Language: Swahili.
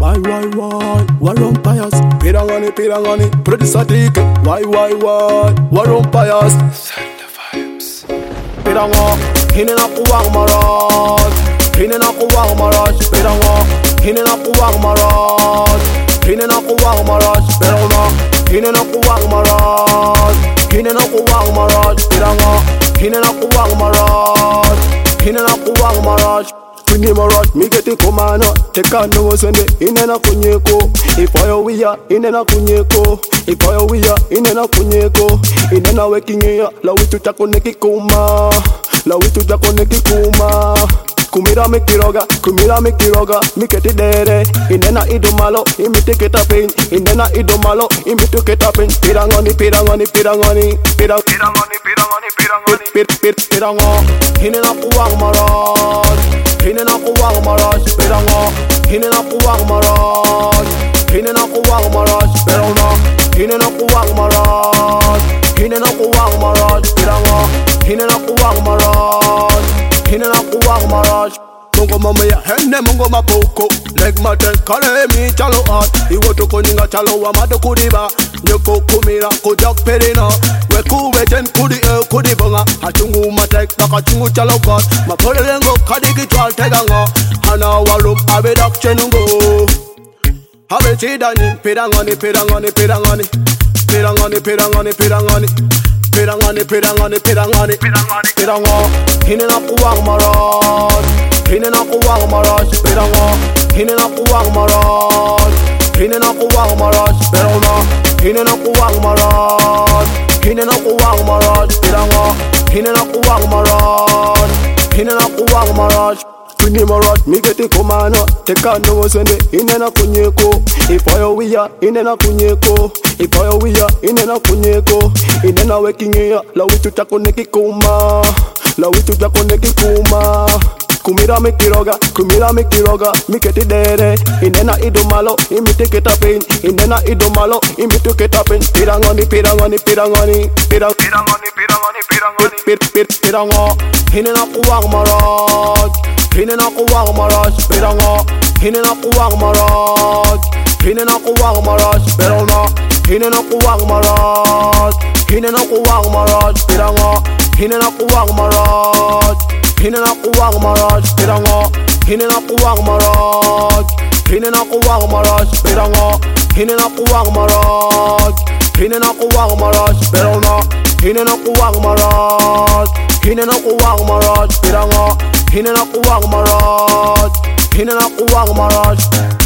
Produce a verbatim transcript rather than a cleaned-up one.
Why, why, why? War umpires. Pirangani, pirangani. Producer take. Why, why, why? War umpires. Send the vibes. Piranga. Hinena kuwang marat. Hinena kuwang marat. Piranga. Hinena kuwang marat. Hinena kuwang marat. Piranga. Hinena kuwang marat. Hinena kuwang marat. Piranga. Hinena kuwang marat. Hinena kuwang marat. Kuni marat, mi get it kumana. Teka no sende, inena kunyeko. Ifaya wiya, inena kunyeko. Ifaya wiya, inena kunyeko. Inena wekingia, la witu chako neki kuma. La witu chako neki kuma. Kumira me kiroga, kumira me kiroga. Mi get it dere, inena idomalo. Imi take it up in, inena idomalo. Imi take it up in. Pirangani, pirangani, pirangani. Pirang, pirangani, pirangani, pirangani. Pir, pir, piranga. Hinena kuwang marat. Hinena kuwang marat, piranga. Hinena kuwang marat. Hinena kuwang marat, piranga. Hinena kuwang marat. Hinena kuwang marat, piranga. Hinena kuwang marat. Hinena kuwang marat. Mungo mama ya henne mungo mapoko. Leg mate kare mi chalo at. Iwo to koninga chalo wa mado kudiba. Nyoko kumira kujak perina. Weku wejen kudi e kudi bonga. Hachungu matek baka chungu chalo got. Mapole lengo kadigi twal teganga. Hana walum abedak chenungo. Habe chidani pirangani pirangani pirangani. Pirangani pirangani pirangani. Pirangani pirangani pirangani. Piranga. Hinena kuwang marat. Hinena kuwang marat. Piranga. Hinena kuwang marat. Hinena kuwang marat. Piranga. Hinena kuwang marat. Hinena kuwang marat. Piranga. Hinena kuwang marat. Hinena kuwang marat. Kuni marat, mi get it kumana. Teka no sende, inena kunyeko. Ifaya wiya, inena kunyeko. Ifaya wiya, inena kunyeko. Inena wekingia, la witu chako neki kuma. La witu chako neki kuma. Kumira me kiroga, kumira me kiroga. Mi get it dere, inena idomalo. Imi take it up in, inena idomalo. Imi take it up in. Pirangani, pirangani, pirangani. Pirang, pirangani, pirangani, pirangani. Pir, pir, piranga. Hinena kuwang marat. Hinena kuwang marat, piranga. Hinena kuwang marat. Hinena kuwang marat, piranga. Hinena kuwang marat. Hinena kuwang marat, piranga. Hinena kuwang marat. Hinena kuwang marat, piranga. Hinena kuwang marat. Hinena kuwang marat, piranga. Hinena kuwang marat. Hinena kuwang marat, piranga. Hinena kuwang marat. Hinena kuwang marat, piranga. Hinena kuwang marat. Hinena kuwang marat.